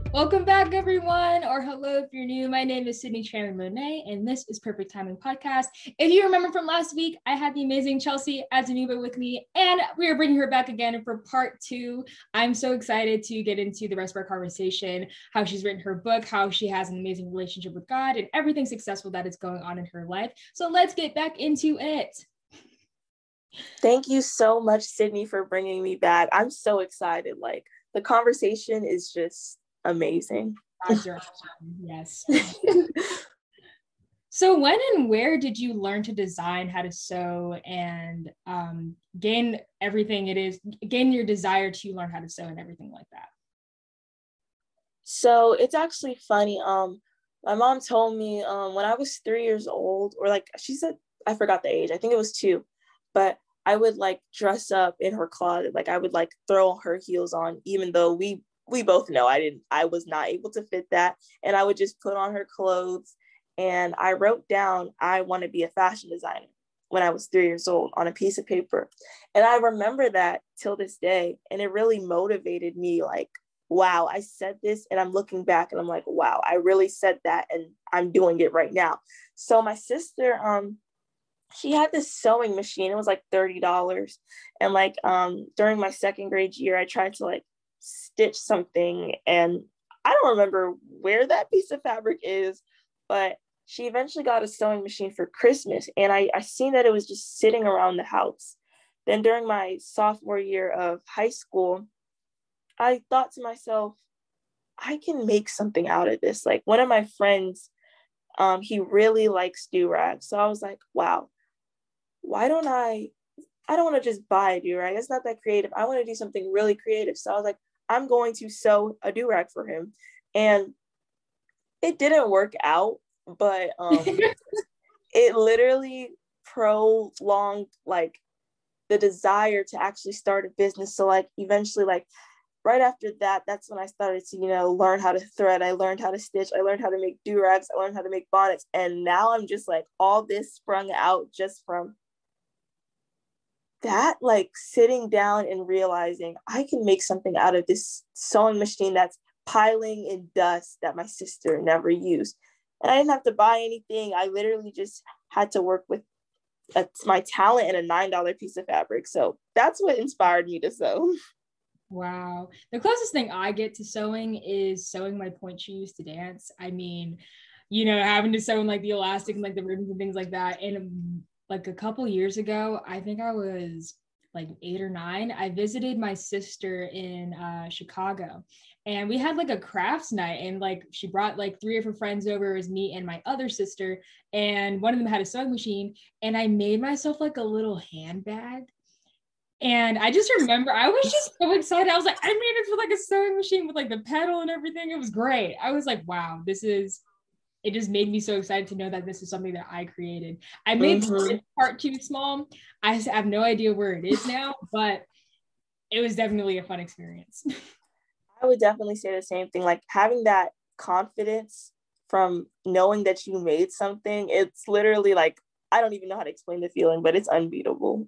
Welcome back, everyone, or hello if you're new. My name is Sydney Chairman Monet, and this is Perfect Timing Podcast. If you remember from last week, I had the amazing Chelsea Azunuba with me, and we are bringing her back again for part two. I'm so excited to get into the rest of our conversation, how she's written her book, how she has an amazing relationship with God, and everything successful that is going on in her life. So let's get back into it. Thank you so much, Sydney, for bringing me back. I'm so excited. Like, the conversation is just amazing. Yes. So when and where did you learn to design, how to sew, and gain your desire to learn how to sew and everything like that? So it's actually funny. My mom told me when I was 3 years old, or like she said, I forgot the age. I think it was 2, but I would like dress up in her closet. Like I would like throw her heels on, even though we both know I was not able to fit that. And I would just put on her clothes. And I wrote down, I want to be a fashion designer when I was 3 years old on a piece of paper. And I remember that till this day. And it really motivated me, like, wow, I said this, and I'm looking back and I'm like, wow, I really said that and I'm doing it right now. So my sister, she had this sewing machine. It was like $30. And like during my second grade year, I tried to like stitch something, and I don't remember where that piece of fabric is, but she eventually got a sewing machine for Christmas, and I seen that it was just sitting around the house. Then during my sophomore year of high school, I thought to myself, I can make something out of this. Like one of my friends, he really likes do-rags. So I was like, wow, why don't I don't want to just buy a do-rag. It's not that creative. I want to do something really creative. So I was like, I'm going to sew a do-rag for him. And it didn't work out, but it literally prolonged like the desire to actually start a business. So like eventually, like right after that, that's when I started to, learn how to thread. I learned how to stitch. I learned how to make do-rags. I learned how to make bonnets. And now I'm just like, all this sprung out just from that, like sitting down and realizing I can make something out of this sewing machine that's piling in dust that my sister never used. And I didn't have to buy anything. I literally just had to work with my talent and a $9 piece of fabric. So that's what inspired me to sew. Wow. The closest thing I get to sewing is sewing my point shoes to dance. I mean, having to sew in like the elastic and like the ribbons and things like that. And like a couple years ago, I think I was like 8 or 9, I visited my sister in Chicago, and we had like a crafts night, and like she brought like 3 of her friends over. It was me and my other sister, and one of them had a sewing machine, and I made myself like a little handbag. And I just remember I was just so excited. I was like, I made it for like a sewing machine with like the pedal and everything. It was great. I was like, wow, it just made me so excited to know that this is something that I created. I made this part too small. I have no idea where it is now, but it was definitely a fun experience. I would definitely say the same thing. Like having that confidence from knowing that you made something, it's literally like, I don't even know how to explain the feeling, but it's unbeatable.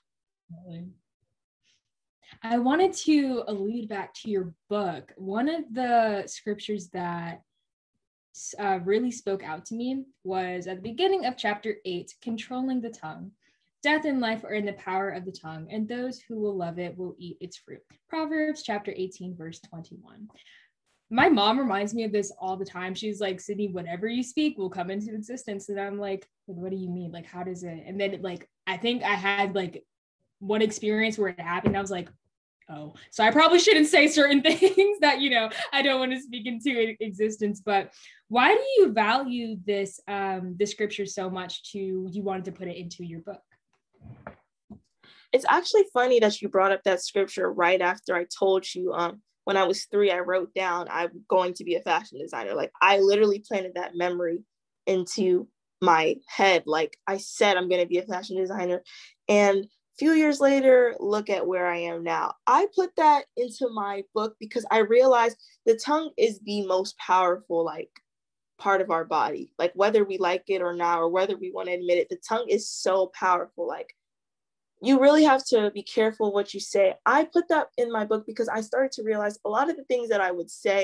I wanted to allude back to your book. One of the scriptures that really spoke out to me was at the beginning of chapter 8, controlling the tongue. Death and life are in the power of the tongue, and those who will love it will eat its fruit. Proverbs chapter 18, verse 21. My mom reminds me of this all the time. She's like, Sydney, whatever you speak will come into existence. And I'm like, what do you mean? Like, how does it? And then like, I think I had like one experience where it happened. I was like, oh, so I probably shouldn't say certain things that, I don't want to speak into existence. But why do you value this scripture so much you wanted to put it into your book? It's actually funny that you brought up that scripture right after I told you when I was 3, I wrote down I'm going to be a fashion designer. Like I literally planted that memory into my head. Like I said, I'm going to be a fashion designer. And a few years later, look at where I am now. I put that into my book because I realized the tongue is the most powerful, like part of our body. Like whether we like it or not, or whether we want to admit it, the tongue is so powerful. Like you really have to be careful what you say. I put that in my book because I started to realize a lot of the things that I would say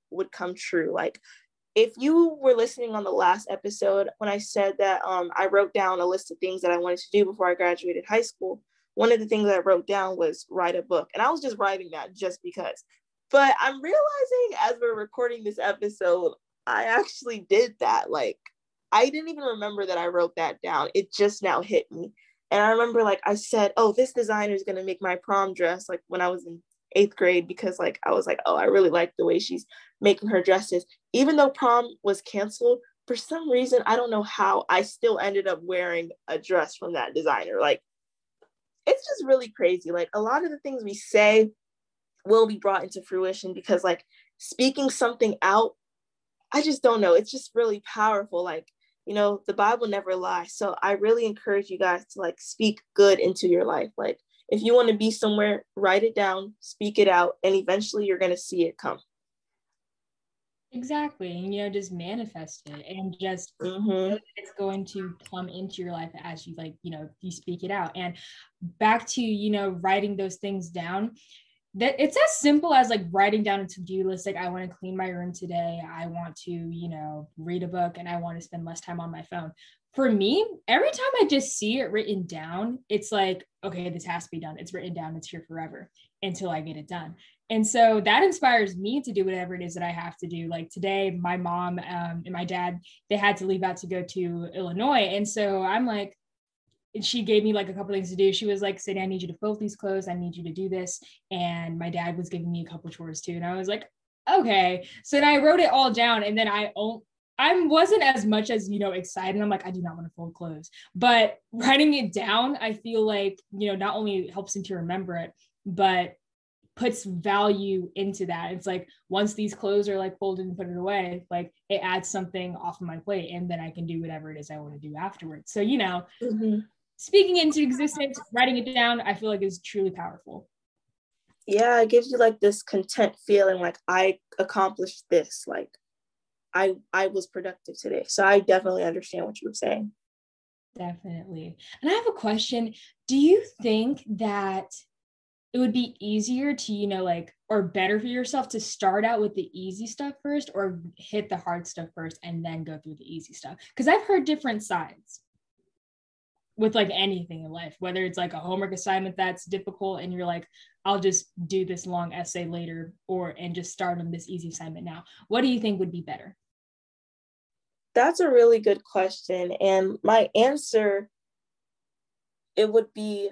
would come true. Like, if you were listening on the last episode, when I said that I wrote down a list of things that I wanted to do before I graduated high school, one of the things that I wrote down was write a book. And I was just writing that just because. But I'm realizing as we're recording this episode, I actually did that. Like, I didn't even remember that I wrote that down. It just now hit me. And I remember, like, I said, oh, this designer is going to make my prom dress, like, when I was in 8th grade, because, like, I was like, oh, I really like the way she's making her dresses. Even though prom was canceled, for some reason, I don't know how, I still ended up wearing a dress from that designer. Like, it's just really crazy. Like, a lot of the things we say will be brought into fruition because, like, speaking something out, I just don't know. It's just really powerful. Like, you know, the Bible never lies. So I really encourage you guys to, like, speak good into your life. Like, if you want to be somewhere, write it down, speak it out, and eventually you're going to see it come. Exactly. And, you know, just manifest it and just know that it's going to come into your life as you, like, you know, you speak it out. And back to, you know, writing those things down, that it's as simple as, like, writing down a to-do list. Like, I want to clean my room today. I want to, you know, read a book, and I want to spend less time on my phone. For me, every time I just see it written down, it's like, okay, this has to be done. It's written down. It's here forever until I get it done. And so that inspires me to do whatever it is that I have to do. Like today, my mom and my dad, they had to leave out to go to Illinois. And so I'm like, she gave me like a couple things to do. She was like, Sadie, I need you to fold these clothes. I need you to do this. And my dad was giving me a couple chores too. And I was like, okay. So then I wrote it all down, and then I wasn't as much as, you know, excited. I'm like, I do not want to fold clothes, but writing it down, I feel like, you know, not only helps him to remember it, but puts value into that. It's like, once these clothes are, like, folded and put it away, like, it adds something off of my plate, and then I can do whatever it is I want to do afterwards. So, you know, speaking into existence, writing it down, I feel like is truly powerful. Yeah, it gives you, like, this content feeling, like, I accomplished this, like, I was productive today. So I definitely understand what you were saying. Definitely. And I have a question. Do you think that it would be easier to, you know, like, or better for yourself to start out with the easy stuff first, or hit the hard stuff first and then go through the easy stuff? Because I've heard different sides with, like, anything in life, whether it's like a homework assignment that's difficult and you're like, I'll just do this long essay later, and just start on this easy assignment now. What do you think would be better? That's a really good question. And my answer, it would be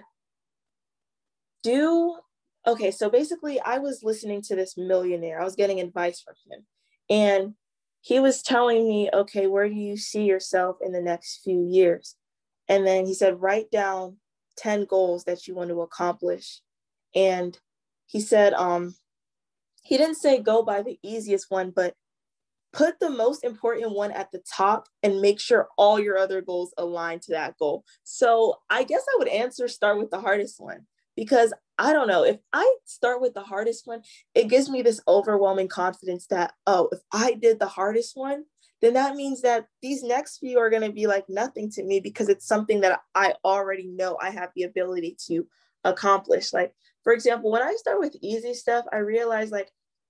okay, so basically I was listening to this millionaire. I was getting advice from him. And he was telling me, okay, where do you see yourself in the next few years? And then he said, write down 10 goals that you want to accomplish. And he said, he didn't say go by the easiest one, but put the most important one at the top and make sure all your other goals align to that goal. So I guess I would start with the hardest one, because I don't know, if I start with the hardest one, it gives me this overwhelming confidence that, oh, if I did the hardest one, then that means that these next few are going to be like nothing to me, because it's something that I already know I have the ability to accomplish. Like, for example, when I start with easy stuff, I realize, like,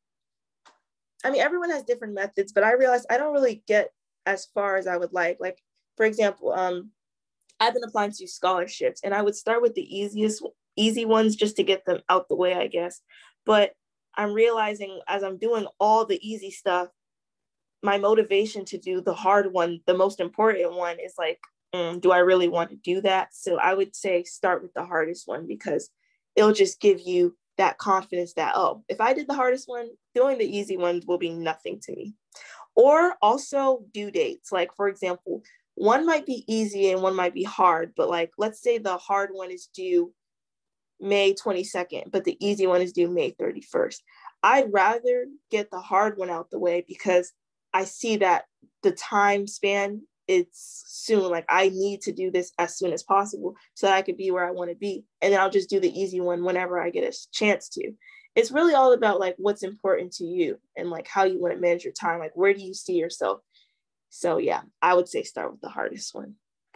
I mean, everyone has different methods, but I realized I don't really get as far as I would like. Like, for example, I've been applying to scholarships, and I would start with the easy ones just to get them out the way, I guess. But I'm realizing as I'm doing all the easy stuff, my motivation to do the hard one, the most important one, is like, do I really want to do that? So I would say start with the hardest one, because it'll just give you that confidence that, oh, if I did the hardest one, doing the easy ones will be nothing to me. Or also due dates. Like, for example, one might be easy and one might be hard, but, like, let's say the hard one is due May 22nd, but the easy one is due May 31st. I'd rather get the hard one out the way, because I see that the time span, it's soon. Like, I need to do this as soon as possible so that I could be where I want to be. And then I'll just do the easy one whenever I get a chance to. It's really all about, like, what's important to you and, like, how you want to manage your time. Like, where do you see yourself? So yeah, I would say start with the hardest one.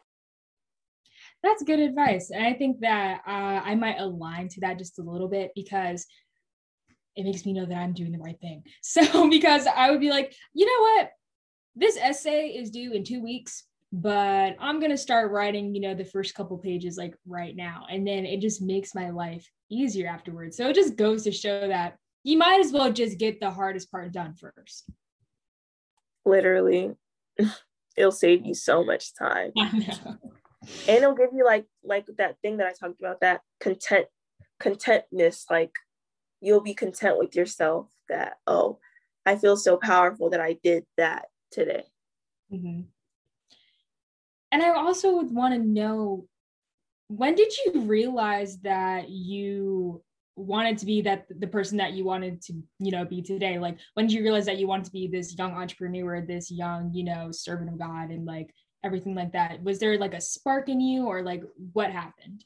That's good advice. And I think that I might align to that just a little bit, because it makes me know that I'm doing the right thing. So because I would be like, you know what, this essay is due in 2 weeks, but I'm going to start writing, the first couple pages like right now. And then it just makes my life easier afterwards. So it just goes to show that you might as well just get the hardest part done first. Literally, it'll save you so much time. I know. And it'll give you like that thing that I talked about, that contentness, like you'll be content with yourself that, oh, I feel so powerful that I did that today. Mm-hmm. And I also would want to know, when did you realize that you wanted to be the person that you wanted to, be today? Like, when did you realize that you wanted to be this young entrepreneur, this young, servant of God, and like everything like that? Was there like a spark in you, or like what happened?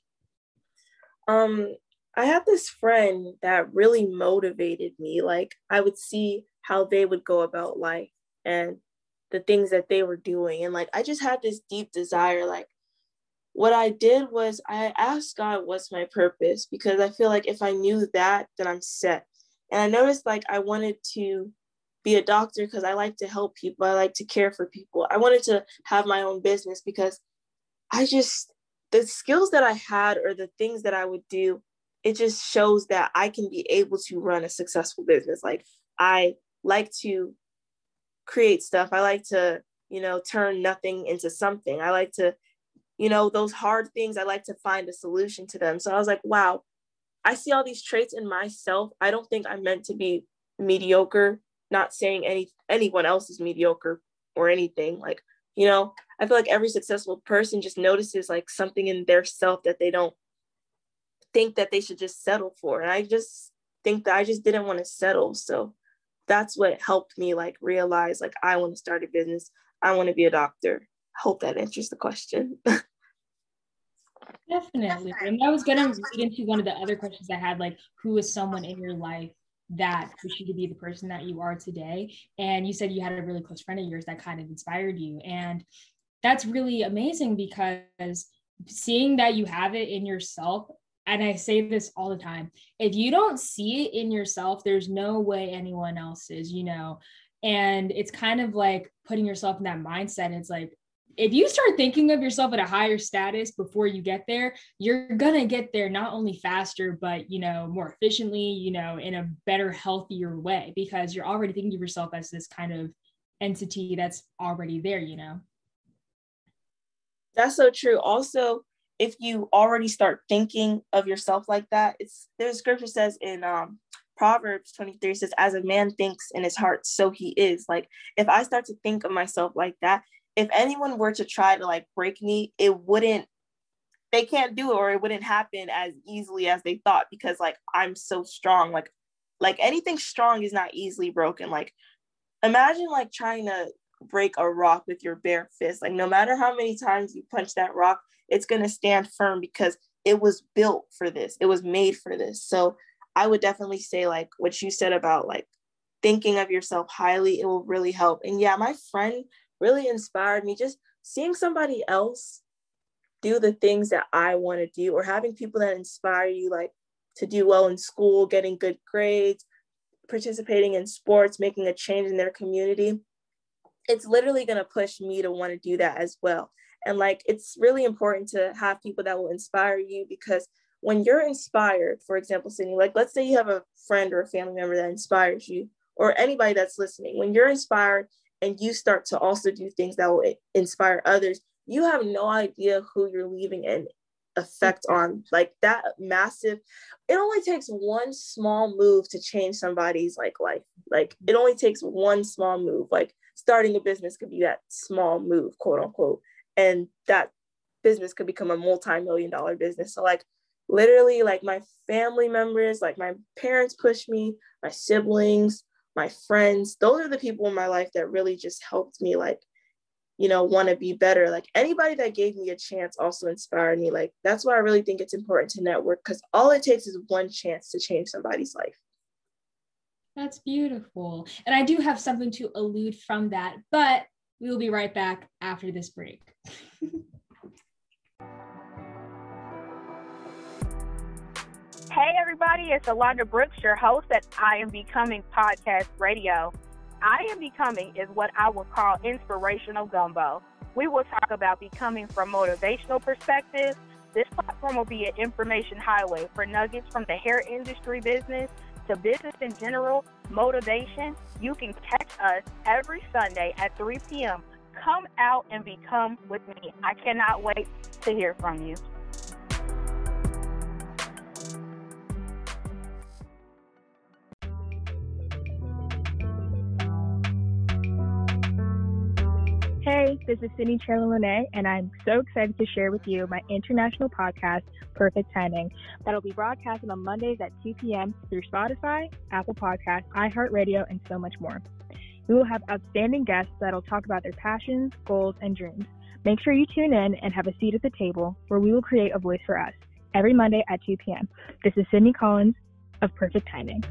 I had this friend that really motivated me. Like, I would see how they would go about life and the things that they were doing. And like, I just had this deep desire. Like, what I did was I asked God, what's my purpose? Because I feel like if I knew that, then I'm set. And I noticed like I wanted to be a doctor because I like to help people. I like to care for people. I wanted to have my own business because the skills that I had, or the things that I would do, it just shows that I can be able to run a successful business. Like, I like to create stuff. I like to, turn nothing into something. I like to, those hard things, I like to find a solution to them. So I was like, wow, I see all these traits in myself. I don't think I'm meant to be mediocre. Not saying anyone else is mediocre or anything. Like, I feel like every successful person just notices like something in their self that they don't think that they should just settle for. And I just think that I just didn't want to settle. So that's what helped me like realize like I want to start a business. I want to be a doctor. I hope that answers the question. Definitely. And I was gonna lead into one of the other questions I had, like, who is someone in your life that pushed you to be the person that you are today? And you said you had a really close friend of yours that kind of inspired you. And that's really amazing, because seeing that you have it in yourself, and I say this all the time, if you don't see it in yourself, there's no way anyone else is, and it's kind of like putting yourself in that mindset. It's like, if you start thinking of yourself at a higher status before you get there, you're going to get there not only faster, but, more efficiently, in a better, healthier way, because you're already thinking of yourself as this kind of entity that's already there, That's so true. Also, if you already start thinking of yourself like that, there's scripture says in Proverbs 23 says, as a man thinks in his heart, so he is. Like, if I start to think of myself like that, if anyone were to try to like break me, they can't do it, or it wouldn't happen as easily as they thought, because like I'm so strong. Like anything strong is not easily broken. Like, imagine like trying to break a rock with your bare fist. Like, no matter how many times you punch that rock, it's going to stand firm because it was built for this. It was made for this. So I would definitely say like what you said about like thinking of yourself highly, it will really help. And yeah, my friend really inspired me. Just seeing somebody else do the things that I want to do, or having people that inspire you, like to do well in school, getting good grades, participating in sports, making a change in their community. It's literally going to push me to want to do that as well. And like, it's really important to have people that will inspire you, because when you're inspired, for example, Sydney, like let's say you have a friend or a family member that inspires you, or anybody that's listening, when you're inspired and you start to also do things that will inspire others, you have no idea who you're leaving an effect on. Like, that massive, it only takes one small move to change somebody's like life. Like, it only takes one small move. Like, starting a business could be that small move, quote unquote, and that business could become a multi-million-dollar business. So like, literally, like my family members, like my parents push me, my siblings, my friends, those are the people in my life that really just helped me, like, want to be better. Like, anybody that gave me a chance also inspired me. Like, that's why I really think it's important to network, because all it takes is one chance to change somebody's life. That's beautiful. And I do have something to allude from that, but we will be right back after this break. Hey everybody, it's Alondra Brooks, your host at I Am Becoming Podcast Radio. I Am Becoming is what I would call inspirational gumbo. We will talk about becoming from motivational perspectives. This platform will be an information highway for nuggets from the hair industry business to business in general, motivation. You can catch us every Sunday at 3 p.m. Come out and become with me. I cannot wait to hear from you. Hey, this is Sydney Chandler-Lene, and I'm so excited to share with you my international podcast, Perfect Timing, that'll be broadcasted on Mondays at 2 p.m. through Spotify, Apple Podcasts, iHeartRadio, and so much more. We will have outstanding guests that'll talk about their passions, goals, and dreams. Make sure you tune in and have a seat at the table where we will create a voice for us every Monday at 2 p.m. This is Sydney Collins of Perfect Timing.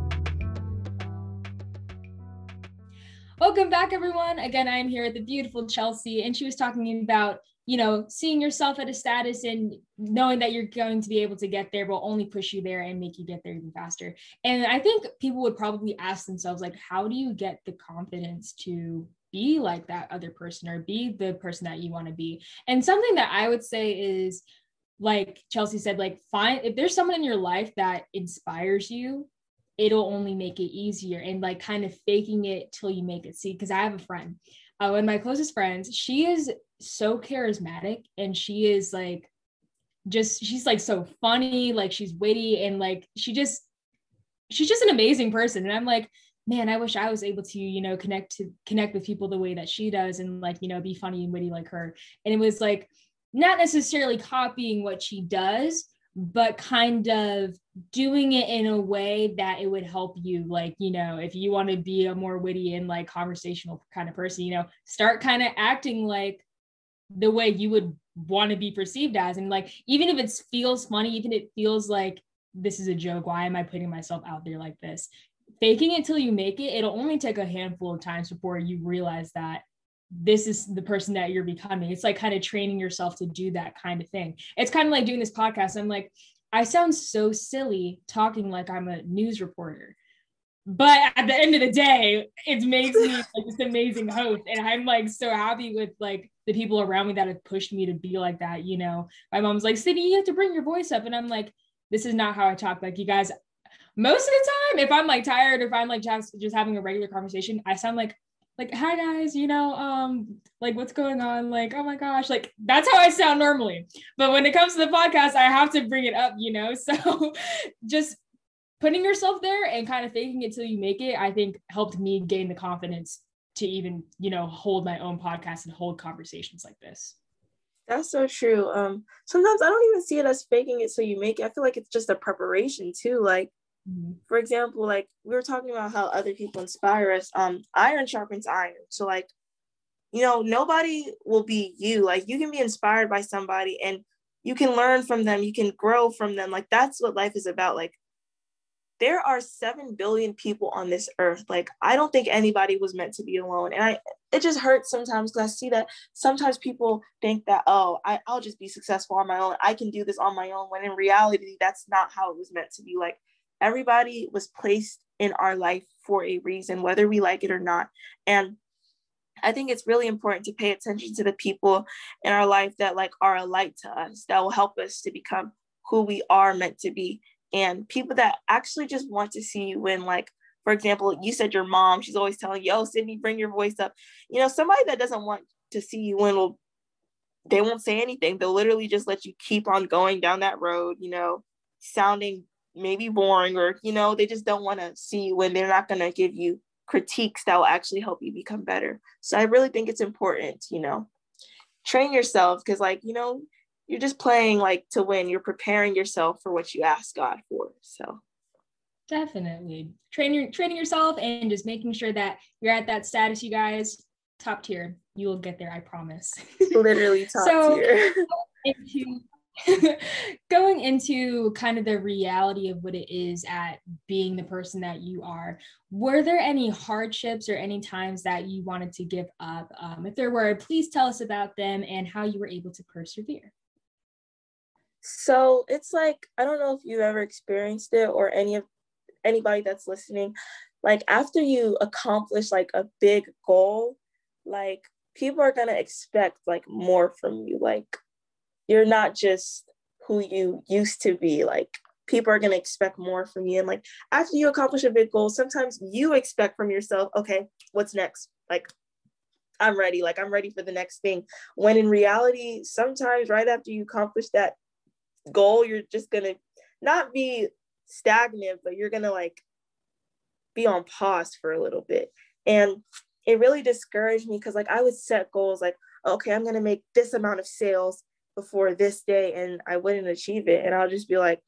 Welcome back, everyone. Again, I'm here with the beautiful Chelsea, and she was talking about, seeing yourself at a status and knowing that you're going to be able to get there will only push you there and make you get there even faster. And I think people would probably ask themselves, like, how do you get the confidence to be like that other person or be the person that you want to be? And something that I would say is, like Chelsea said, like, if there's someone in your life that inspires you, it'll only make it easier, and like kind of faking it till you make it. See, because I have a friend, one of my closest friends, she is so charismatic, and she is like, she's like so funny, like she's witty, and like she's just an amazing person. And I'm like, man, I wish I was able to, connect with people the way that she does, and like, be funny and witty like her. And it was like, not necessarily copying what she does, but kind of doing it in a way that it would help you. Like, if you want to be a more witty and like conversational kind of person, start kind of acting like the way you would want to be perceived as. And like, even if it feels funny, even if it feels like this is a joke, why am I putting myself out there like this? Faking it till you make it, it'll only take a handful of times before you realize that this is the person that you're becoming. It's like kind of training yourself to do that kind of thing. It's kind of like doing this podcast. I'm like, I sound so silly talking like I'm a news reporter, but at the end of the day, it makes me like this amazing host. And I'm like so happy with like the people around me that have pushed me to be like that. My mom's like, Sydney, you have to bring your voice up. And I'm like, this is not how I talk. Like, you guys, most of the time, if I'm like tired, or if I'm like just having a regular conversation, I sound like, hi guys, like what's going on? Like, oh my gosh, like that's how I sound normally. But when it comes to the podcast, I have to bring it up, so just putting yourself there and kind of faking it till you make it, I think helped me gain the confidence to even, hold my own podcast and hold conversations like this. That's so true. Sometimes I don't even see it as faking it so you make it. I feel like it's just a preparation too. Like, for example, like we were talking about how other people inspire us. Iron sharpens iron. So like, nobody will be you. Like, you can be inspired by somebody and you can learn from them. You can grow from them. Like, that's what life is about. Like, there are 7 billion people on this earth. Like, I don't think anybody was meant to be alone. And it just hurts sometimes because I see that sometimes people think that, I'll just be successful on my own. I can do this on my own. When in reality, that's not how it was meant to be. Like, everybody was placed in our life for a reason, whether we like it or not. And I think it's really important to pay attention to the people in our life that like are a light to us, that will help us to become who we are meant to be. And people that actually just want to see you win. Like, for example, you said your mom, she's always telling you, oh, Sydney, bring your voice up. Somebody that doesn't want to see you win they won't say anything. They'll literally just let you keep on going down that road, sounding maybe boring, or they just don't want to see you when they're not going to give you critiques that will actually help you become better. So I really think it's important, train yourself, because like, you're just playing like to win. You're preparing yourself for what you ask God for. So definitely training yourself and just making sure that you're at that status, you guys, top tier. You will get there, I promise. Literally top tier. Going into kind of the reality of what it is at being the person that you are, were there any hardships or any times that you wanted to give up? If there were, please tell us about them and how you were able to persevere. So it's like, I don't know if you've ever experienced it or anybody that's listening. Like after you accomplish like a big goal, like people are gonna expect like more from you. Like you're not just who you used to be. Like people are gonna expect more from you. And like after you accomplish a big goal, sometimes you expect from yourself, okay, what's next? Like I'm ready. Like I'm ready for the next thing. When in reality, sometimes right after you accomplish that goal, you're just gonna not be stagnant, but you're gonna like be on pause for a little bit. And it really discouraged me because like I would set goals like, okay, I'm gonna make this amount of sales before this day, and I wouldn't achieve it. And I'll just be like,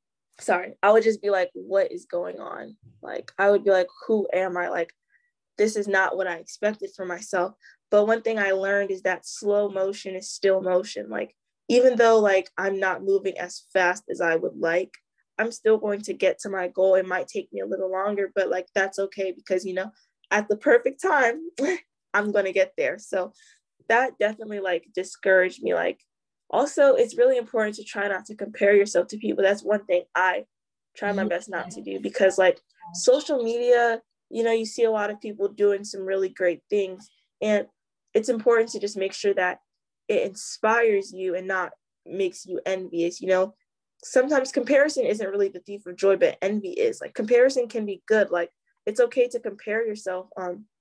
I would just be like, what is going on? Like I would be like, who am I? Like this is not what I expected for myself. But one thing I learned is that slow motion is still motion. Like even though like I'm not moving as fast as I would like, I'm still going to get to my goal. It might take me a little longer, but like that's okay because at the perfect time, I'm going to get there. So that definitely like discouraged me. Like also, it's really important to try not to compare yourself to people. That's one thing I try my best not to do because like social media, you see a lot of people doing some really great things. And it's important to just make sure that it inspires you and not makes you envious. Sometimes comparison isn't really the thief of joy, but envy is. Like comparison can be good. Like it's okay to compare yourself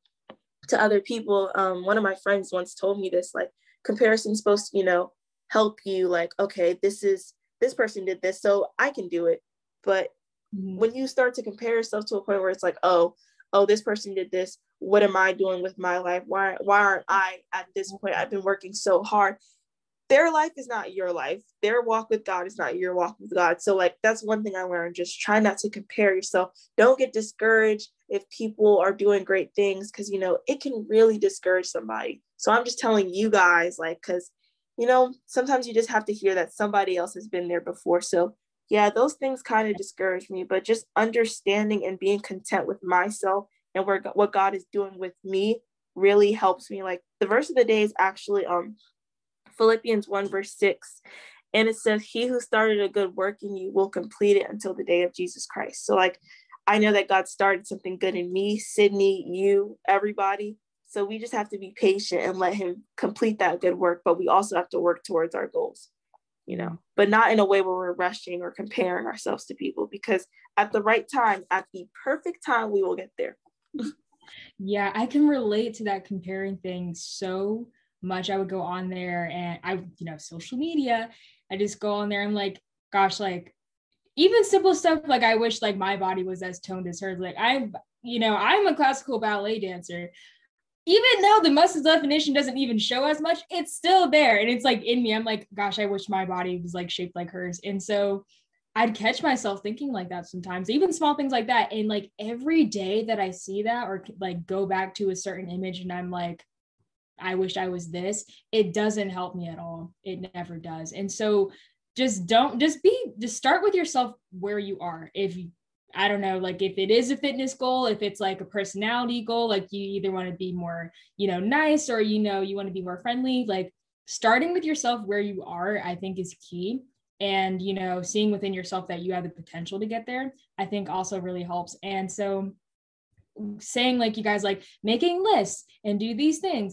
to other people. One of my friends once told me this, like comparison is supposed to, help you like, okay, this person did this, so I can do it. But when you start to compare yourself to a point where it's like, oh, this person did this, what am I doing with my life? Why aren't I at this point? I've been working so hard. Their life is not your life. Their walk with God is not your walk with God. So like, that's one thing I learned. Just try not to compare yourself. Don't get discouraged if people are doing great things, because, it can really discourage somebody. So I'm just telling you guys, like, because, sometimes you just have to hear that somebody else has been there before. So yeah, those things kind of discourage me, but just understanding and being content with myself and what God is doing with me really helps me. Like the verse of the day is actually Philippians 1 verse 6. And it says, he who started a good work in you will complete it until the day of Jesus Christ. So like, I know that God started something good in me, Sydney, you, everybody. So we just have to be patient and let him complete that good work. But we also have to work towards our goals, but not in a way where we're rushing or comparing ourselves to people, because at the right time, at the perfect time, we will get there. Yeah, I can relate to that comparing thing so much. I would go on there and social media, I just go on there. I'm like, gosh, like even simple stuff. Like I wish like my body was as toned as hers. Like I'm a classical ballet dancer. Even though the muscle definition doesn't even show as much, it's still there. And it's like in me, I'm like, gosh, I wish my body was like shaped like hers. And so I'd catch myself thinking like that sometimes, even small things like that. And like every day that I see that or like go back to a certain image and I'm like, I wish I was this, it doesn't help me at all. It never does. And so just start with yourself where you are. I don't know, like if it is a fitness goal, if it's like a personality goal, like you either want to be more, nice or, you want to be more friendly, like starting with yourself where you are, I think is key. And, seeing within yourself that you have the potential to get there, I think also really helps. And so saying like you guys like making lists and do these things,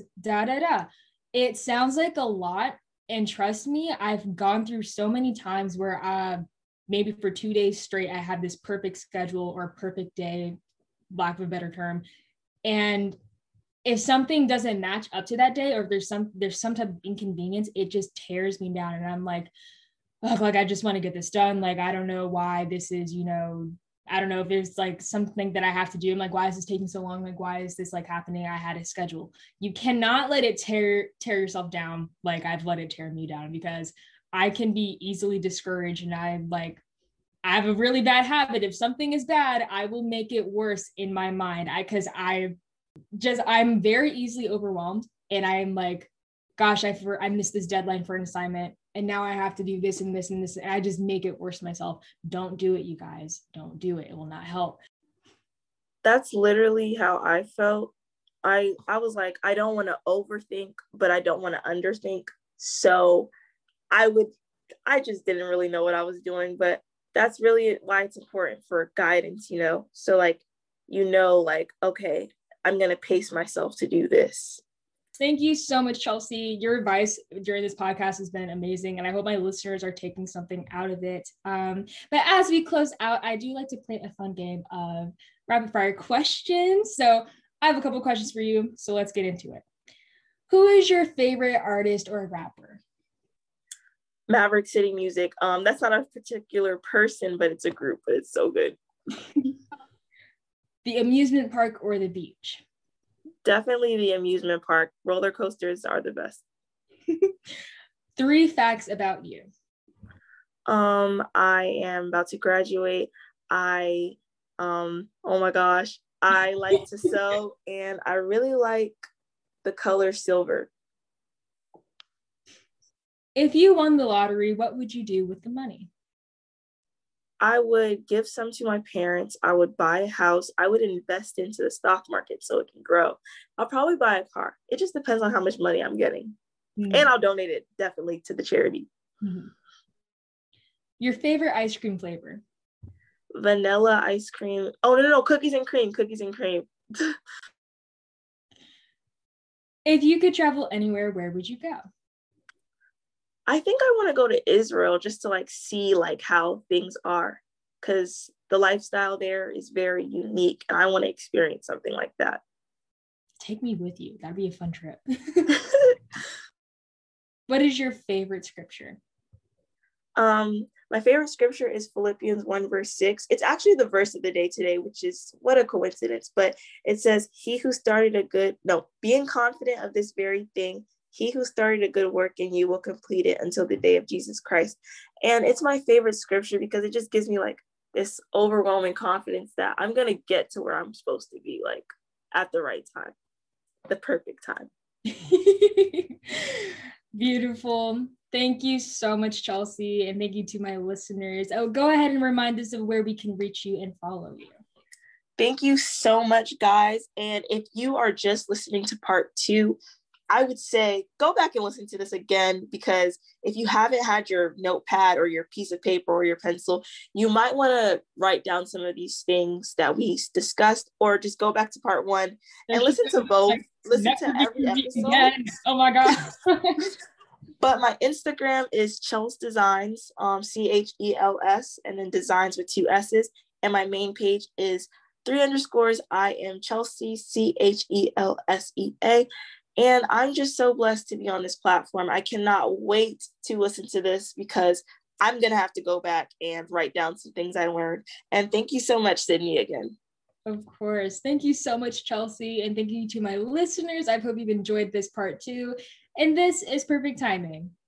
it sounds like a lot. And trust me, I've gone through so many times where maybe for 2 days straight, I had this perfect schedule or perfect day, lack of a better term. And if something doesn't match up to that day, or if there's some type of inconvenience, it just tears me down. And I'm like, oh, like, I just want to get this done. Like, I don't know why this is, I don't know if there's like something that I have to do. I'm like, why is this taking so long? Like, why is this like happening? I had a schedule. You cannot let it tear yourself down. Like I've let it tear me down, because I can be easily discouraged. And I have a really bad habit. If something is bad, I will make it worse in my mind. I'm very easily overwhelmed. And I'm like, gosh, I missed this deadline for an assignment. And now I have to do this and this and this. And I just make it worse myself. Don't do it, you guys. Don't do it. It will not help. That's literally how I felt. I was like, I don't want to overthink, but I don't want to underthink. So I would I just didn't really know what I was doing, but that's really why it's important for guidance, you know? So like, like, okay, I'm going to pace myself to do this. Thank you so much, Chelsea. Your advice during this podcast has been amazing, and I hope my listeners are taking something out of it. But as we close out, I do like to play a fun game of rapid fire questions. So I have a couple questions for you, so let's get into it. Who is your favorite artist or rapper? Maverick City Music. That's not a particular person, but it's a group, but it's so good. The amusement park or the beach? Definitely the amusement park. Roller coasters are the best. 3 facts about you. I am about to graduate. Oh my gosh, I like to sew, and I really like the color silver. If you won the lottery, what would you do with the money? I would give some to my parents. I would buy a house. I would invest into the stock market so it can grow. I'll probably buy a car. It just depends on how much money I'm getting. Mm-hmm. And I'll donate it definitely to the charity. Mm-hmm. Your favorite ice cream flavor? Vanilla ice cream. Oh, no, cookies and cream. If you could travel anywhere, where would you go? I think I want to go to Israel just to like see like how things are, because the lifestyle there is very unique and I want to experience something like that. Take me with you. That'd be a fun trip. What is your favorite scripture? My favorite scripture is Philippians 1 verse 6. It's actually the verse of the day today, which is what a coincidence, but it says, being confident of this very thing, he who started a good work in you will complete it until the day of Jesus Christ. And it's my favorite scripture because it just gives me like this overwhelming confidence that I'm going to get to where I'm supposed to be, like at the right time, the perfect time. Beautiful. Thank you so much, Chelsea. And thank you to my listeners. Oh, go ahead and remind us of where we can reach you and follow you. Thank you so much, guys. And if you are just listening to part 2, I would say go back and listen to this again, because if you haven't had your notepad or your piece of paper or your pencil, you might want to write down some of these things that we discussed, or just go back to part 1 and listen to both. Listen to every episode. Again. Oh my God. But my Instagram is Chels Designs, CHELS, and then designs with 2 S's. And my main page is 3_ I am Chelsea, CHELSEA. And I'm just so blessed to be on this platform. I cannot wait to listen to this because I'm going to have to go back and write down some things I learned. And thank you so much, Sydney, again. Of course. Thank you so much, Chelsea. And thank you to my listeners. I hope you've enjoyed this part 2. And this is Perfect Timing.